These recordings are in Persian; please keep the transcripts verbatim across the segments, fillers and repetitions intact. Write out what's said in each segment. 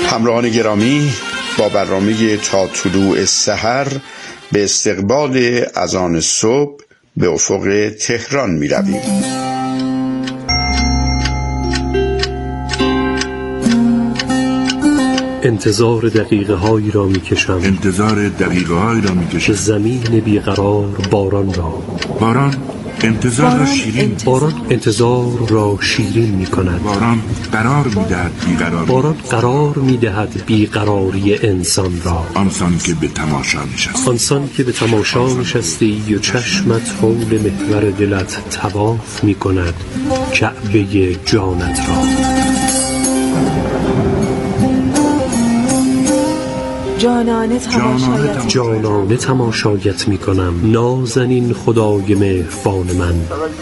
همراهان گرامی، با برنامه تا طلوع سحر به استقبال اذان صبح به افق تهران می رویم. انتظار دقیقه هایی را می کشم انتظار دقیقه هایی را می کشم که زمین بیقرار باران را باران انتظار را شیرین باران انتظار را شیرین می کند. باران قرار می دهد بیقرار باران قرار می دهد بیقراری انسان را. آنسان که به تماشا نشستی آنسان که به تماشا نشستی و چشمت حول محور دلت طواف می کند کعبه جانت را. جانانه تماشایت جانانه تماشایت می کنم نازنین خدای مهربان من.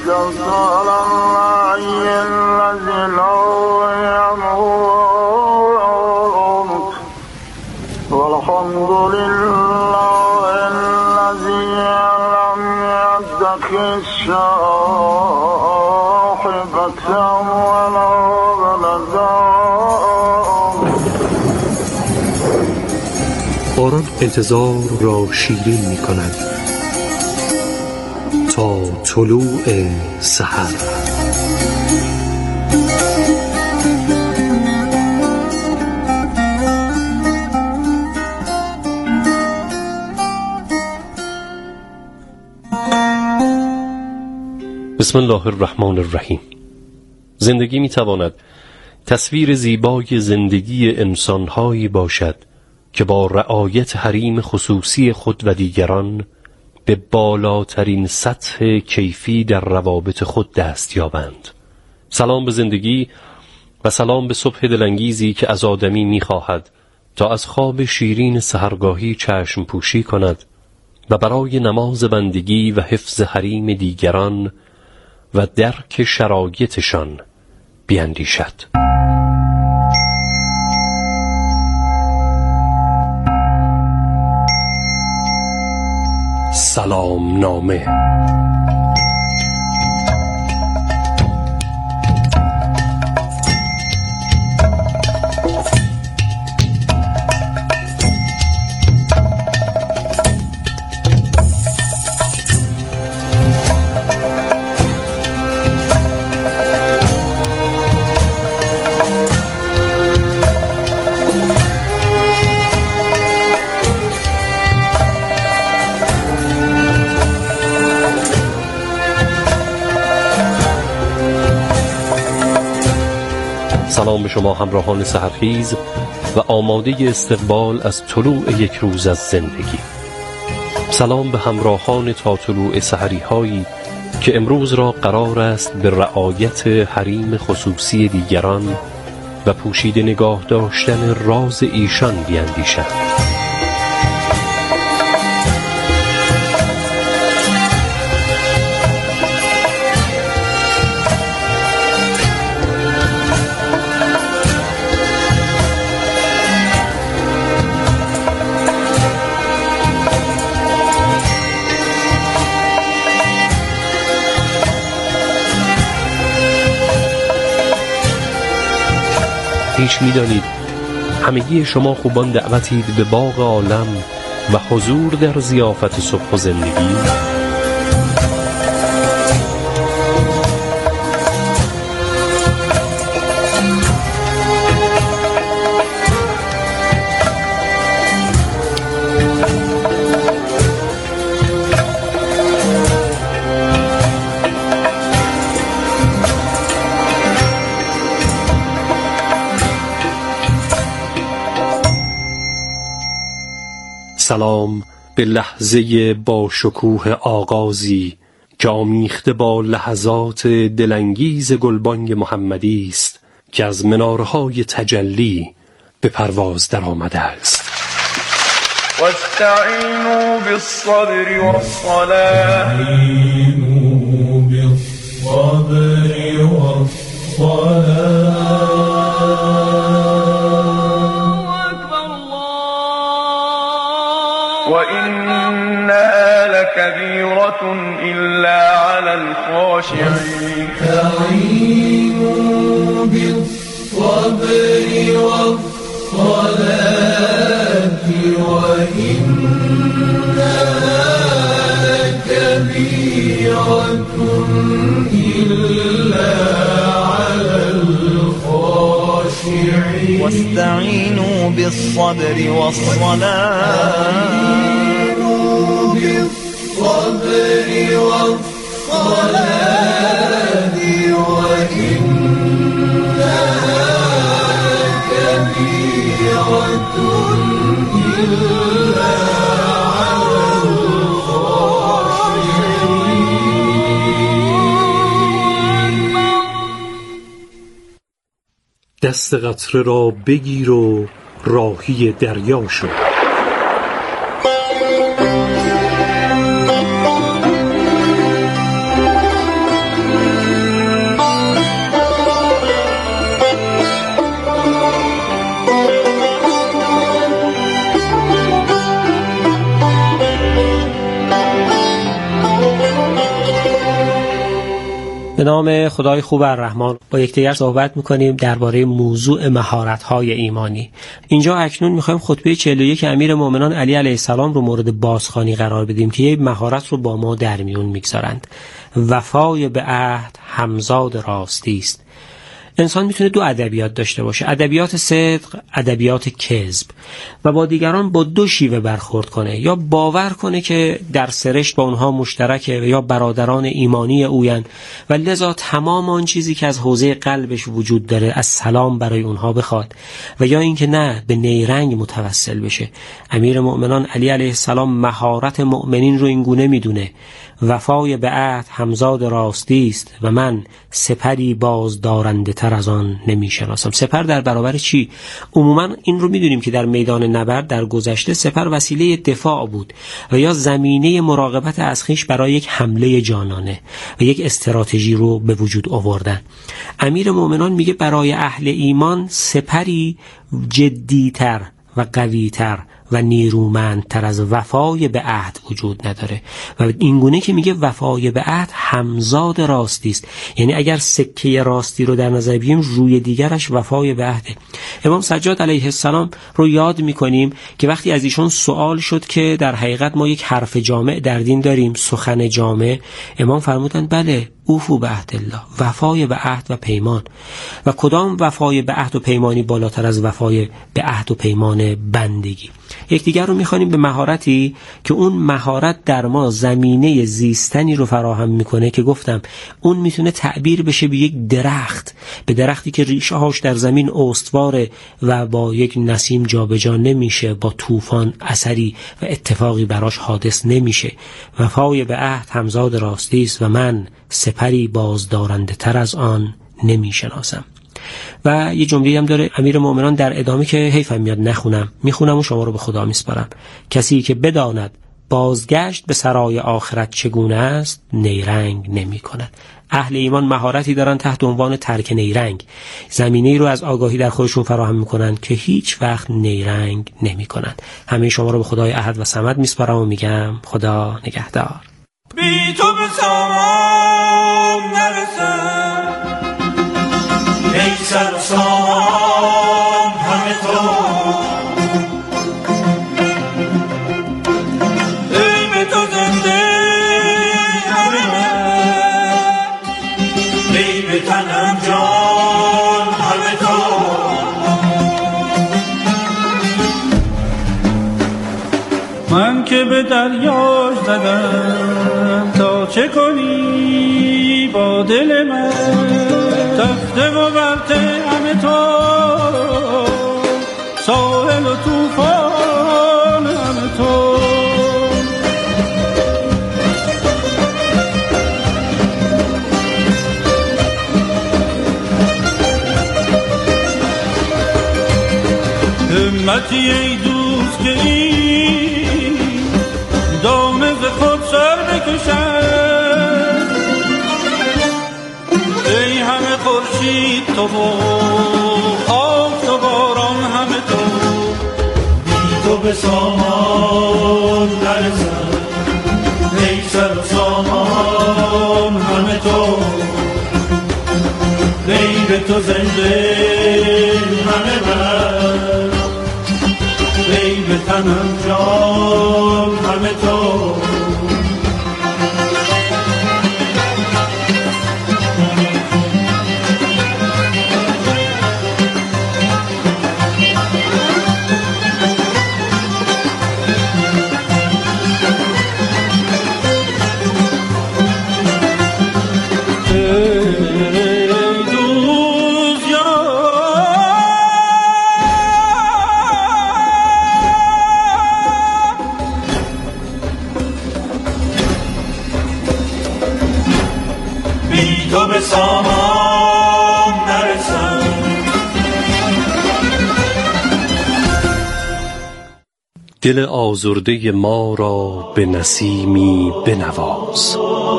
باران انتظار را شیرین می کند تا طلوع سحر. بسم الله الرحمن الرحیم. زندگی می تواند تصویر زیبای زندگی انسان‌هایی باشد که با رعایت حریم خصوصی خود و دیگران به بالاترین سطح کیفی در روابط خود دست یابند. سلام به زندگی و سلام به صبح دلانگیزی که از آدمی می‌خواهد تا از خواب شیرین سحرگاهی چشم پوشی کند و برای نماز بندگی و حفظ حریم دیگران و درک شرایطشان بیندیشد. سلام نامه. سلام به شما همراهان سحرخیز و آماده استقبال از طلوع یک روز از زندگی. سلام به همراهان تا طلوع سحری هایی که امروز را قرار است به رعایت حریم خصوصی دیگران و پوشیده نگاه داشتن راز ایشان بیندیشند. پیش می دانید همگی شما خوبان دعوتید به باغ عالم و حضور در ضیافت صبح و زندگی. سلام به لحظه با شکوه آغازی که آمیخته با لحظات دلانگیز گلبانگ محمدی است که از منارهای تجلی به پرواز در آمده است. واستعینوا بالصبر والصلاة بالصبر والصلاة وإنها لكبيرة إلا على الخاشعين. استعينوا بالصبر والصلاة إلا على الخاشعين واستعينوا بالصبر والصلاة بالصبر والصلاة وإنها كبيرة إلا على الخاشعين. دست قطره را بگیر و راهی دریا شو. به نام خدای خوب الرحمن با یکدیگر صحبت می‌کنیم درباره موضوع مهارت‌های ایمانی. اینجا اکنون می‌خوایم خطبه چهل و یک امیر مومنان علی علیه السلام رو مورد بازخوانی قرار بدیم که یک مهارت رو با ما در میون می‌گذارند. وفای به عهد همزاد راستی است. انسان میتونه دو ادبیات داشته باشه، ادبیات صدق، ادبیات کذب، و با دیگران با دو شیوه برخورد کنه، یا باور کنه که در سرشت با اونها مشترکه یا برادران ایمانی اویند و لذا تمام آن چیزی که از حوزه قلبش وجود داره از سلام برای اونها بخواد، و یا اینکه نه به نیرنگ متوسل بشه. امیر مؤمنان علی علیه السلام مهارت مؤمنین رو این گونه میدونه: وفای به عهد همزاد راستی است و من سپری بازدارنده تر از آن نمی شناسم. سپر در برابر چی؟ عموما این رو میدونیم که در میدان نبرد در گذشته سپر وسیله دفاع بود و یا زمینه مراقبت از خویش برای یک حمله جانانه و یک استراتژی رو به وجود آوردن. امیر مومنان میگه برای اهل ایمان سپری جدیتر و قویتر و نیرومندتر از وفای به عهد وجود نداره، و اینگونه که میگه وفای به عهد همزاد راستی است، یعنی اگر سکه راستی رو در نظر بگیریم روی دیگرش وفای به عهده. امام سجاد علیه السلام رو یاد میکنیم که وقتی از ایشون سوال شد که در حقیقت ما یک حرف جامع در دین داریم، سخن جامع، امام فرمودند بله، اوفو به عهد الله، وفای به عهد و پیمان. و کدام وفای به عهد و پیمانی بالاتر از وفای به عهد و پیمان بندگی؟ یکدیگر رو می‌خوانیم به مهارتی که اون مهارت در ما زمینه زیستنی رو فراهم میکنه که گفتم اون میتونه تعبیر بشه به یک درخت، به درختی که ریشه‌هاش در زمین استواره و با یک نسیم جابجا نمیشه، با طوفان اثری و اتفاقی براش حادث نمیشه. وفای به عهد همزاد راستی است و من سپری بازدارنده تر از آن نمیشناسم. و یه جمله‌ای هم داره امیر مومنان در ادامه که حیفم میاد نخونم، میخونم و شما رو به خدا میسپارم: کسی که بداند بازگشت به سرای آخرت چگونه است نیرنگ نمی کند. اهل ایمان مهارتی دارن تحت عنوان ترک نیرنگ، زمینه‌ای رو از آگاهی در خودشون فراهم میکنن که هیچ وقت نیرنگ نمی کنند. همه شما رو به خدای احد و صمد میسپارم و میگم خدا نگهدار. بی تو به سامان نرسم، ای سر و سامان همه تو، ای به تو زنده همه من، ای به تنم جان همه تو. من که به دریاش زدم تا چه کنی با دل من، تخته و برته همه تو، ساحل و طوفان همه تو. همتی ای دوست که این دامه ز خود سر بکشد، ای همه خورشید تو و خاک و باران همه تو، بی تو به سامان نرسم، ای سر و سامان همه تو، ای به تو زنده همه من، ای به تنم جان همه تو. دل آزرده ما را به نسیمی بنواز.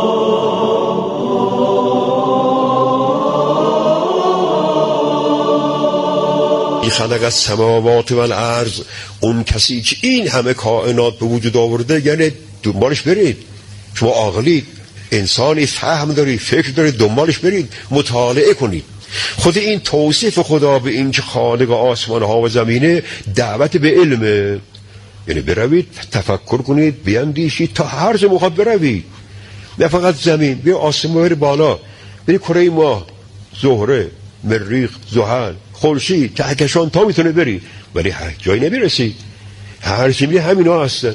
خلق السماوات و الارض، اون کسی که این همه کائنات به وجود آورده، یعنی دنبالش برید. شما عاقلید، انسانی، فهم دارید، فکر دارید، دنبالش برید، مطالعه کنید. خود این توصیف خدا به این که خالق آسمان ها و زمینه دعوت به علمه. یعنی بروید تفکر کنید، بیاندیشید تا هر جا میخواد بروید، نه فقط زمین. بیا آسمان بری بالا، بری کره ماه، زهره، مریخ، زحل، خورشید، کهکشان، تا میتونه بری، ولی هر جایی نمیرسی. هر چی میری همینا هستن.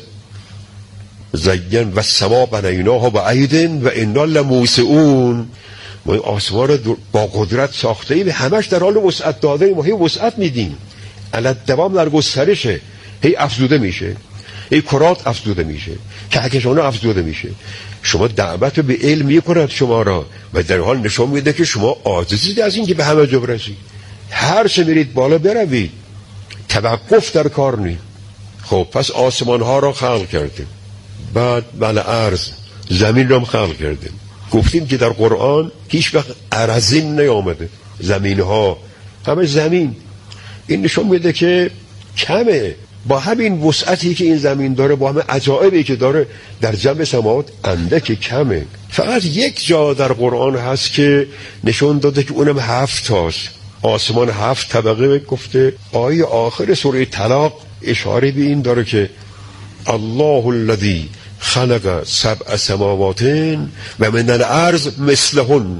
زین و السما بنیناها بعیدن و انا لموسعون. ما آسمان رو با قدرت ساخته ایم، همش در حال وسعت داده ایم، ما هی وسعت میدیم، علت دوام در گسترشه، هی افزوده میشه، هی کرات افزوده میشه، کهکشان افزوده میشه. شما دعوت به علم میکند شما را و در حال نشون میده که شما عاجزید از این که به همه جا برسید. هر چه میرید بالا بروید، توقف در کار نیست. خب پس آسمان ها را خلق کردیم، بعد بله ارض، زمین را خلق کردیم. گفتیم که در قرآن هیچ وقت ارزین نیامده، زمین ها همه زمین. این نشون میده که کمه، با همین وسعتی که این زمین داره، با همه عجایبی که داره، در جمع سماوات اندک کمه. فقط یک جا در قرآن هست که نشون داده که اونم هفت تاست، آسمان هفت طبقه گفته. آیه آخر سوره طلاق اشاره به این داره که الله الذی خلق سبع سماوات و من الارض مثلهن.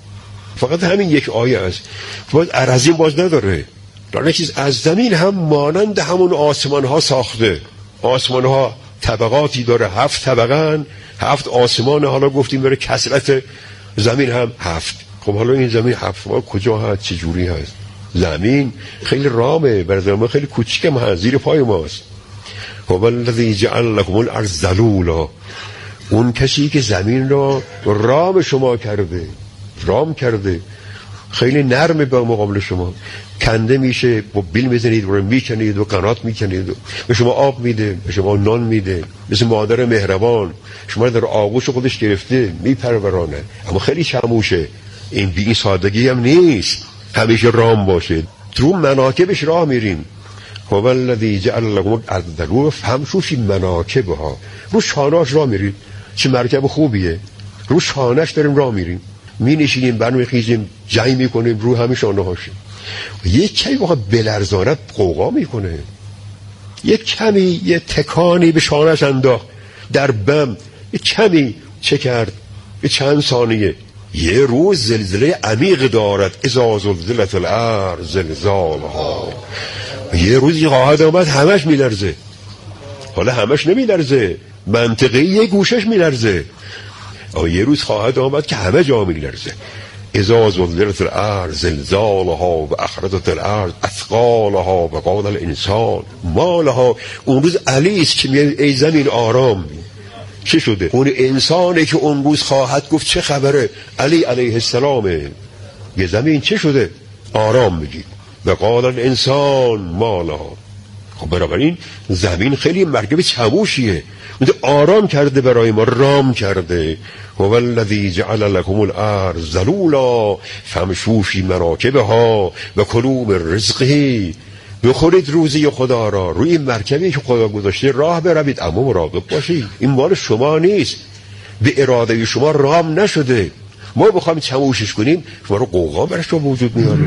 فقط همین یک آیه است، باز ارزین باز نداره، داره چیز از زمین هم مانند همون آسمان ها ساخته. آسمان ها طبقاتی داره، هفت طبقان، هفت آسمان. حالا گفتیم برای کثرت زمین هم هفت. خب حالا این زمین هفت ما کجا هست، چه جوری هست؟ زمین خیلی رامه، برای ما خیلی کوچیکم هست، زیر پای ماست. هو الذی جعل لكم الارض ذلولا، اون کسی که زمین را رام شما کرده، رام کرده، خیلی نرمه به مقابل شما. کنده میشه، با بیل میزنید و میکنید و قنات میکنید و به شما آب میده، به شما نان میده، مثل مادر مهربان شما در آغوش خودش گرفته میپرورانه. اما خیلی چموشه، این بی این سادگی هم نیست همیشه رام باشه. تو مناکبش راه میریم. هو الذی جعل لكم الارض ذلولا فامشوا فی مناکبها، رو شانه‌اش راه میرید. چه مرکب خوبیه، رو شانه‌اش داریم راه میریم، می نشینیم، برمیخیزیم، جنگ میکنیم رو همه شانه‌هاش. یک کمی واقعا بلرزانت قوقا میکنه، یک کمی یه تکانی به شانه‌اش انداخت در بم، یک کمی چه کرد، یه چند ثانیه. یه روز زلزله عمیق دارد، اذا زلزلت الارض زلزالها. یه روزی خواهد آمد همش میلرزه. حالا همش نمیلرزه، منطقی یه گوشش میلرزه، اما یه روز خواهد آمد که همه جا میلرزه. اذا زلزلت الارض زلزالها و اخرجت الارض اثقالها و قال الانسان ما لها. اون روز علی است که میگه ای زمین آرام. چه شده؟ اون انسانی که اون روز خواهد گفت چه خبره، علی علیه السلامه، یه زمین چه شده؟ آرام میگی. و قال الانسان ما لها. خب بنابراین زمین خیلی مرکب چموشیه، آرام کرده برای ما، رام کرده. هو الذی جعل لكم الارض ذلولا فامشوا فی مناکبها و کلوا من رزقه. بخورید روزی خدا را، روی این مرکبی که خدا گذاشته راه بروید، اما مراقب باشید این مال شما نیست، به اراده شما رام نشده. ما بخوایم چموشش کنیم شما رو قوقا برش رو وجود میاره.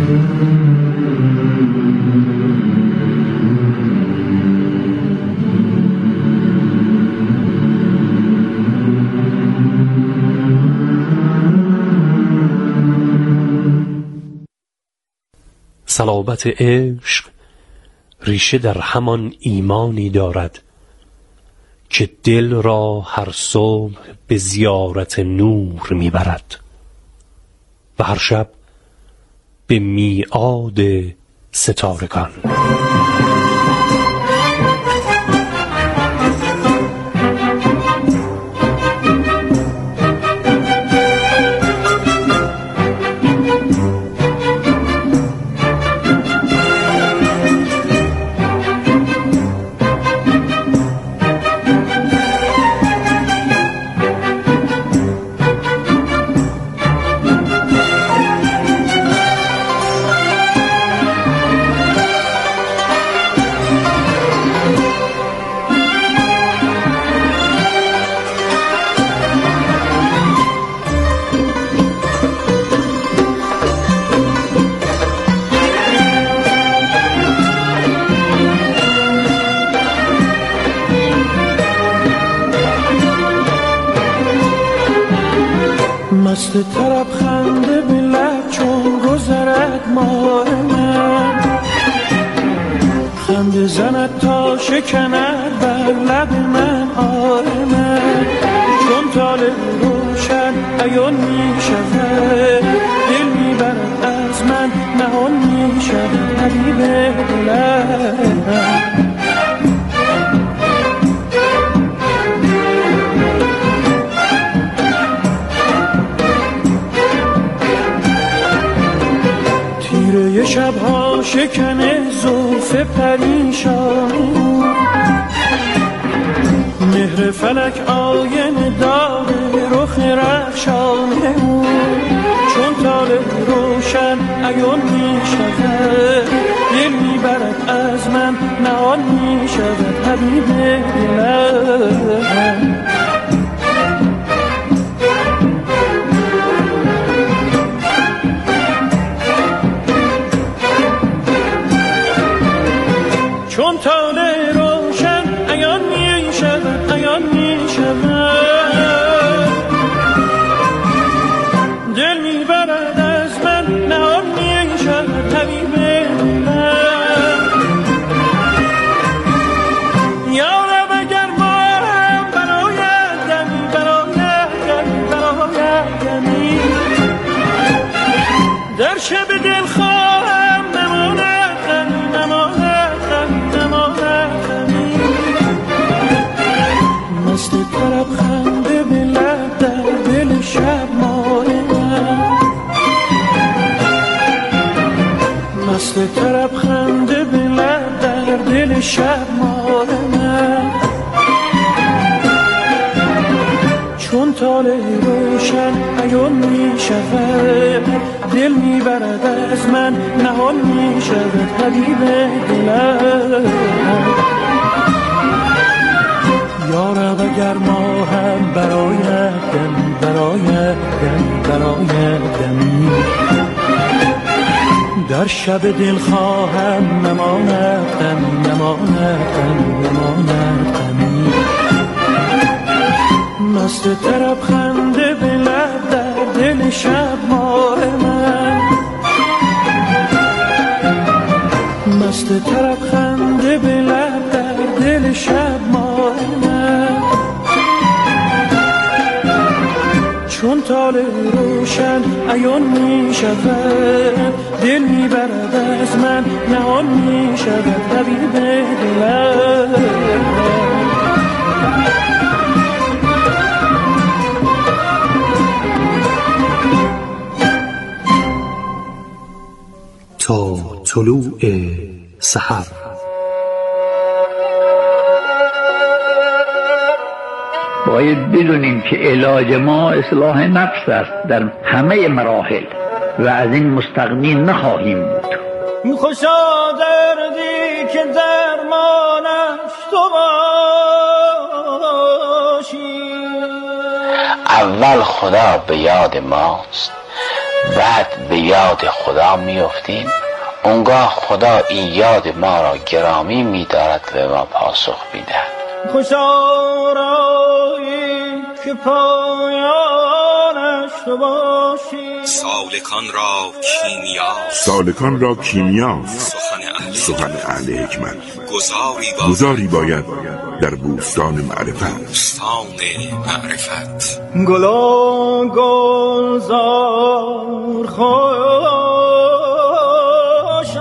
صلابت عشق ریشه در همان ایمانی دارد که دل را هر صبح به زیارت نور میبرد و هر شب به میعاد ستارگان. مست طرب خنده به لب چون گذرد ماه من، خنده زند تا شکند بر لب من آه من، چون طالع روشن عیان می شود، دل می برد از من نهان می شود حبیب دلم. تیره شبها شکنه زلف پریشانی، مهر فلک آینه داره رخ رخشانه، چون طالع روشن عیان می شود، دل می برد از من نهان می شود حبیب دلم. چون طالع روشن عیان می شود، عیان می شود، دل می برد از من نهان می شود حبیب دلم. یا رب اگر ما هم برایت دمی، برایت دمی، برایت دمی، در شب دل خواهم نماند غمی، نماند غمی، نماند غمی، مست طرب خنده به لب در دل شب ماه من، مست طرب خنده به لب در دل شب ماه من، چون طالع روشن عیان می شود، دل می برد از من نهان می شود حبیب دلم. یا رب اگر ما هم برایت دمی، برایت دمی، برایت دمی، در شب دل خواهم نماند غمی، نماند غمی، نماند غمی، مست طرب خنده به لب در دل شب ماه من، مست طرب خنده به لب در دل شب ماه من، چون طالع روشن عیان می شود، دل می برد از من نهان می شود حبیب دلم. تا طلوع سحر. باید بدونیم که علاج ما اصلاح نفس است در همه مراحل و از این مستغنی نخواهیم بود. خوشا دردی که درمانش تو باشی، اول خدا به یاد ماست، بعد به یاد خدا میافتیم، اونگاه خدا این یاد ما را گرامی می‌دارد و ما پاسخ می‌دهد. خوشا رایی که پایانش تو باشی، سالکان را کیمیا، سالکان را کیمیا، سخن اهل حکمت، گذاری باید, گذاری باید در بوستان معرفت، بوستان معرفت. گلا گلزار خوش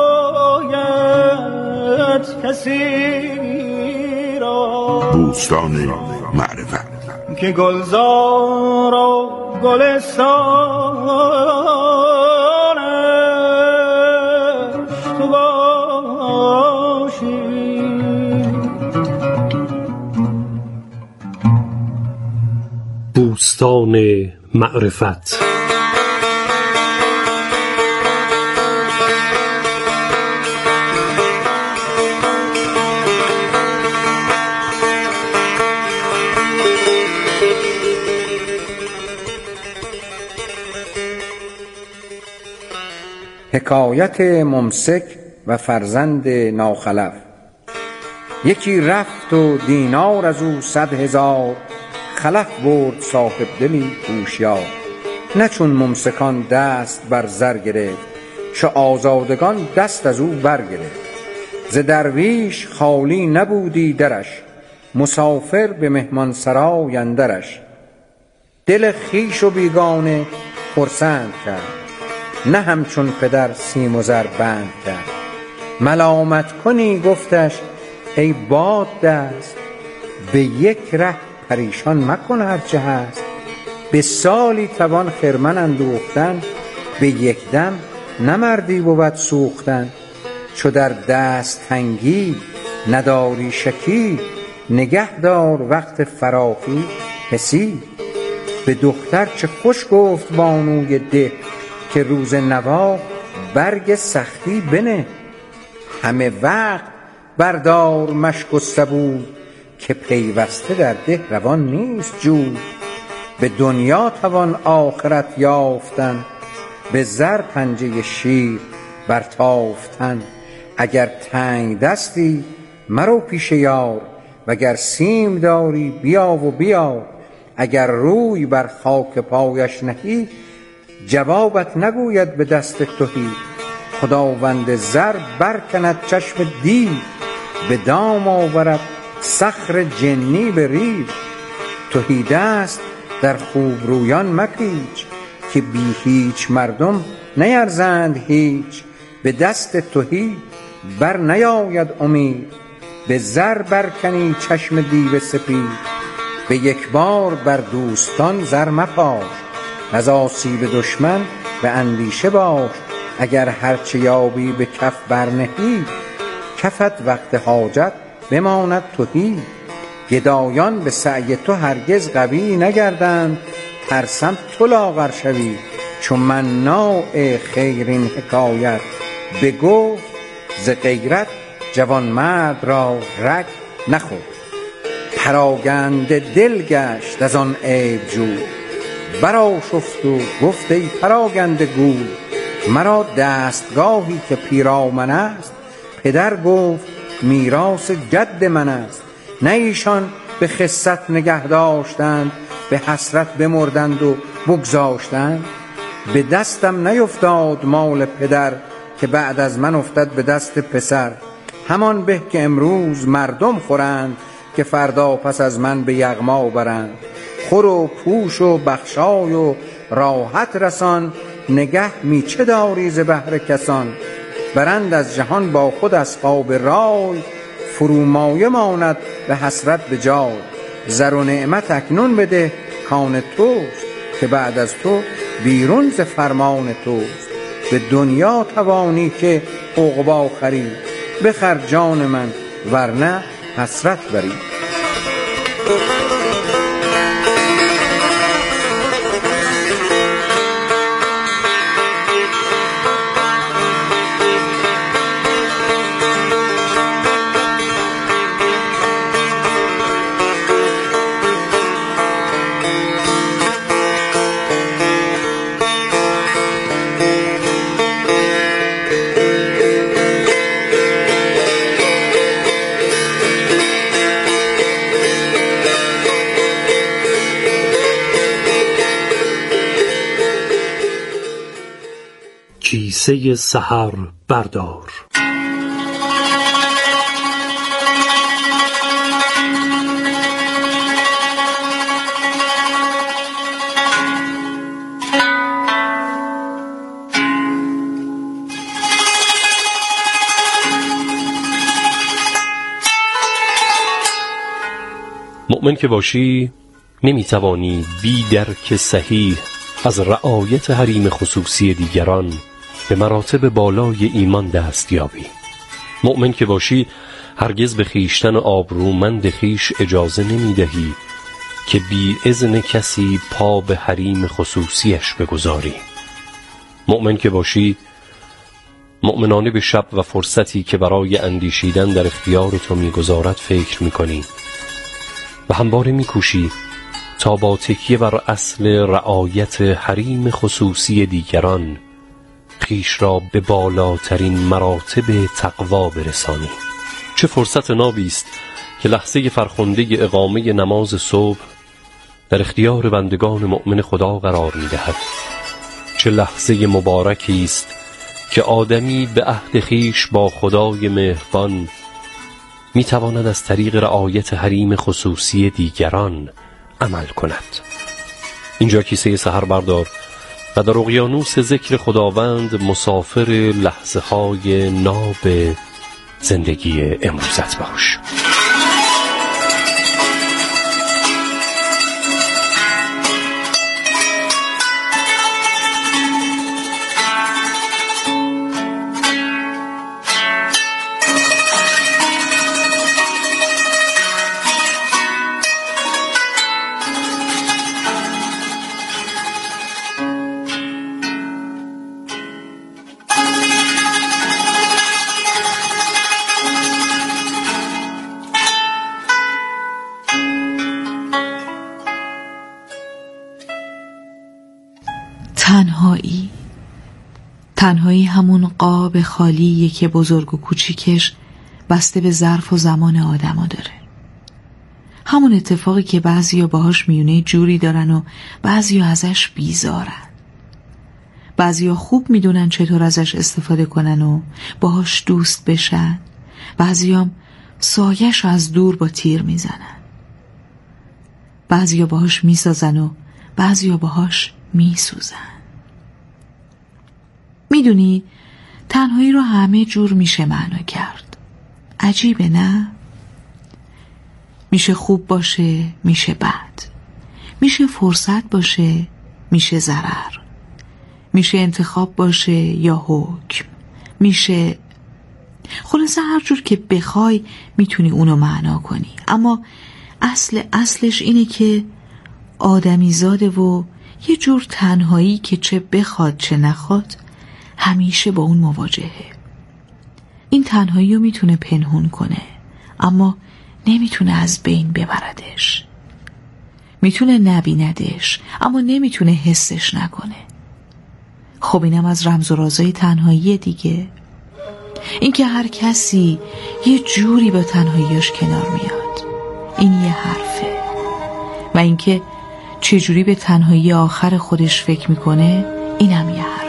آید کسی را، بوستان معرفت، که گلزار و گلستانش تو باشی. بوستان معرفت. حکایت ممسک و فرزند ناخلف. یکی رفت و دینار از او صد هزار، خلف برد صاحب دلی هوشیار. نه چون ممسکان دست بر زر گرفت، چو آزادگان دست از او برگرفت. ز درویش خالی نبودی درش، مسافر به مهمان سرای اندرش. دل خویش و بیگانه خرسند کرد، نه همچون پدر سیم و زر بند کرد. ملامت کنی گفتش ای باد دست، به یک ره پریشان مکن هرچه هست. به سالی توان خرمن اندوختن، به یک دم نمردی بود سوختن. چو در دست تنگی نداری شکی، نگه دار وقت فراخی حسی. به دختر چه خوش گفت بانوی ده، که روز نوا برگ سختی بنه. همه وقت بردار مشک و سبو، که پیوسته در ده روان نیست جو. به دنیا توان آخرت یافتن، به زر پنجه شیر برتافتن. اگر تنگ دستی مرو پیش یار، وگر سیم داری بیا و بیار. اگر روی بر خاک پایش نهی، جوابت نگوید به دست تهی. خداوند زر برکند چشم دیو، به دام آورد صخر جنی به ریو. تهی دست در خوب رویان مپیچ، که بی هیچ مردم نیرزند هیچ. به دست تهی بر نیاید امید، به زر برکنی چشم دیو سپید. به یک بار بر دوستان زر مپاش، از آسیب دشمن به اندیشه باش. اگر هرچه یابی به کف برنهی، کفت وقت حاجت بماند تهی. گدایان به سعی تو هرگز قوی نگردند، ترسم تو لاغر شوی. چون مناع خیر این حکایت بگفت، ز غیرت جوان مرد را رگ نخورد. پراگنده دل گشت از آن عیب جوی، برآشفت و گفت ای پراگنده گوی. مرا دستگاهی که پیرامن است، پدر گفت میراث جد من است. نه ایشان به خست نگه داشتند، به حسرت بمردند و بگذاشتند. به دستم نیفتاد مال پدر، که بعد از من افتد به دست پسر. همان به که امروز مردم خورند، که فردا پس از من به یغما برند. خور و پوش و بخشای و راحت رسان، نگه می چه داری ز بهر کسان. برند از جهان با خود اصحاب رای، فرومایه ماند به حسرت به جای. زر و نعمت اکنون بده کان توست، که بعد از تو بیرون ز فرمان توست. به دنیا توانی که عقبی خری، بخر جان من ورنه حسرت بری. کیسه سحر بردار. مؤمن که باشی نمیتوانی بی درک صحیح از رعایت حریم خصوصی دیگران به مراتب بالای ایمان دست یابی. مؤمن که باشی هرگز به خیشتن آبرومند خیش اجازه نمیدهی که بی اذن کسی پا به حریم خصوصیش بگذاری. مؤمن که باشی مؤمنانه به شب و فرصتی که برای اندیشیدن در اختیار تو میگذارد فکر میکنی و همواره میکوشی تا با تکیه بر اصل رعایت حریم خصوصی دیگران خویش را به بالاترین مراتب تقوا برسانی. چه فرصت نابی است که لحظه فرخنده اقامه نماز صبح در اختیار بندگان مؤمن خدا قرار می‌دهد چه لحظه مبارکی است که آدمی به عهد خویش با خدای مهربان می تواند از طریق رعایت حریم خصوصی دیگران عمل کند. اینجا کیسه سحر بردار و در اقیانوس ذکر خداوند مسافر لحظه های ناب زندگی امروزت باش. تنهایی تنهایی همون قاب خالیه که بزرگ و کوچیکش بسته به ظرف و زمان آدما داره. همون اتفاقی که بعضیا باهاش میونه جوری دارن و بعضیا ازش بیزارن. بعضیا خوب میدونن چطور ازش استفاده کنن و باهاش دوست بشن. بعضیام سایش از دور با تیر میزنن. بعضیا باهاش میسازن و بعضیا باهاش میسوزن. میدونی تنهایی رو همه جور میشه معنا کرد. عجیبه نه؟ میشه خوب باشه، میشه بد. میشه فرصت باشه، میشه ضرر. میشه انتخاب باشه یا حکم. میشه خلاصه هر جور که بخوای میتونی اونو معنا کنی. اما اصل اصلش اینه که آدمی زاده و یه جور تنهایی که چه بخواد چه نخواد همیشه با اون مواجهه. این تنهایی رو میتونه پنهون کنه اما نمیتونه از بین ببردش. میتونه نبیندش اما نمیتونه حسش نکنه. خب اینم از رمز و رازای تنهایی دیگه. اینکه هر کسی یه جوری با تنهاییش کنار میاد، این یه حرفه. و اینکه چجوری به تنهایی آخر خودش فکر میکنه، اینم یه حرفه.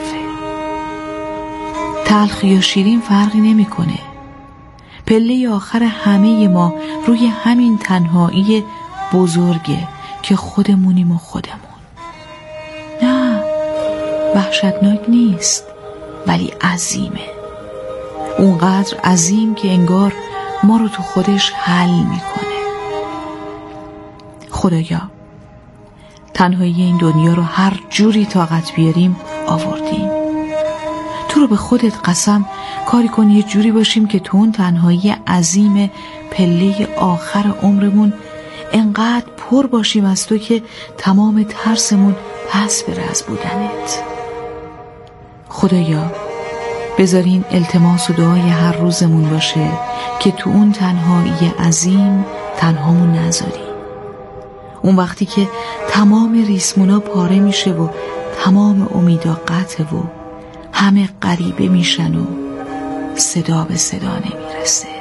تلخ یا شیرین فرقی نمیکنه. پله آخر همه ما روی همین تنهایی بزرگه که خودمونیم و خودمون. نه، وحشتناک نیست ولی عظیمه. اونقدر عظیم که انگار ما رو تو خودش حل میکنه. خدایا تنهایی این دنیا رو هر جوری طاقت بیاریم آوردیم. تو رو به خودت قسم کاری کن یه جوری باشیم که تو اون تنهایی عظیم پله آخر عمرمون انقدر پر باشیم از تو که تمام ترسمون پس بره از بودنت. خدایا بذارین التماس و دعای هر روزمون باشه که تو اون تنهایی عظیم تنهامون نذاری. اون وقتی که تمام ریسمونا پاره میشه و تمام امیدا قطعه و همه غریبه میشن و صدا به صدا نمیرسه.